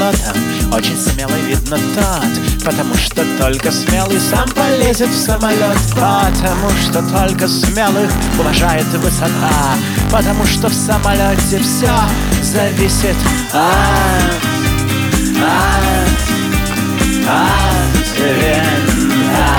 пилотом очень смелый, видно, тот, потому что только смелый сам полезет в самолет, потому что только смелых уважает высота, потому что в самолете все зависит от винта.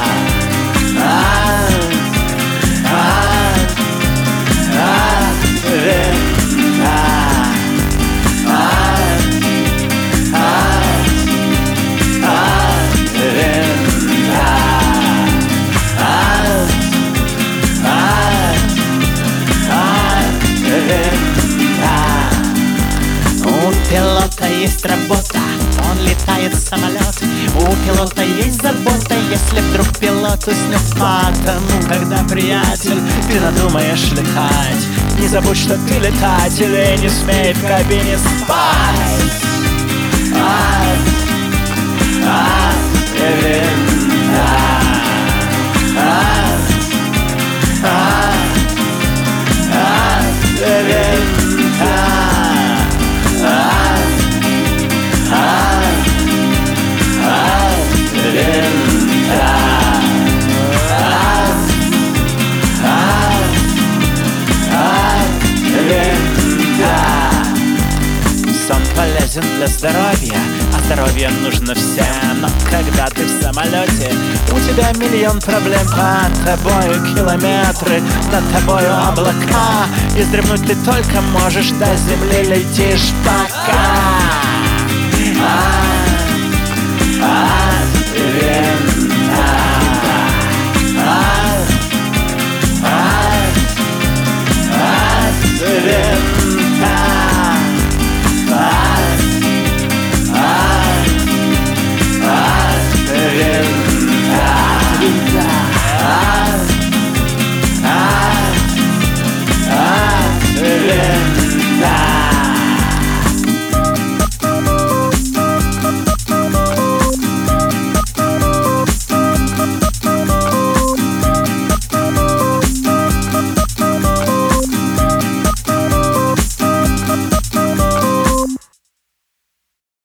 У пилота есть работа, он летает в самолет. У пилота есть забота, если вдруг пилот уснет. Потому, когда, приятель, ты надумаешь летать, не забудь, что ты летатель, и не смей в кабине спать. Сон полезен для здоровья, а здоровье нужно всем. Но когда ты в самолете, у тебя миллион проблем. Под тобою километры, над тобою облака, и вздремнуть ты только можешь, до земли летишь пока.